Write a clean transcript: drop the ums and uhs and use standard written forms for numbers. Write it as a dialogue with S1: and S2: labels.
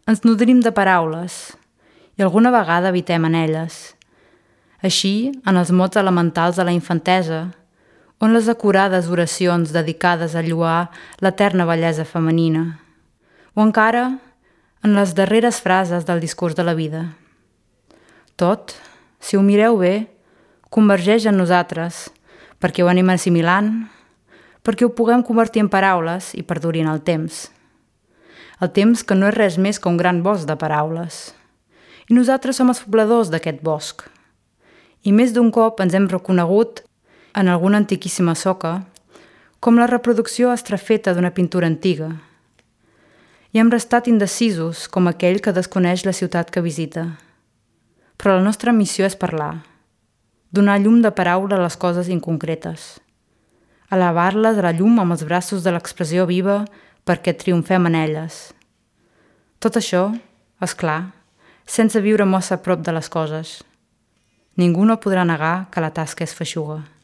S1: Ens nodrim de paraules i alguna vegada habitem en elles. Així, en els mots elementals de la infantesa, on les acurades oracions dedicades a lloar l'eterna bellesa femenina, o encara en les darreres frases del discurs de la vida. Tot, si ho mireu bé, convergeix en nosaltres, perquè ho anem assimilant, perquè ho puguem convertir en paraules i perdurin el temps. El temps que no és res més que un gran bosc de paraules. I nosaltres som els pobladors d'aquest bosc. I més d'un cop ens hem reconegut en alguna antiquíssima soca com la reproducció estrafeta d'una pintura antiga. I hem restat indecisos com aquell que desconeix la ciutat que visita. Però la nostra missió és parlar, donar llum de paraula a les coses inconcretes, elevar-les a la llum amb els braços de l'expressió viva perquè triomfem en elles. Tot això, és clar, sense viure massa a prop de les coses. Ningú no podrà negar que la tasca és feixuga.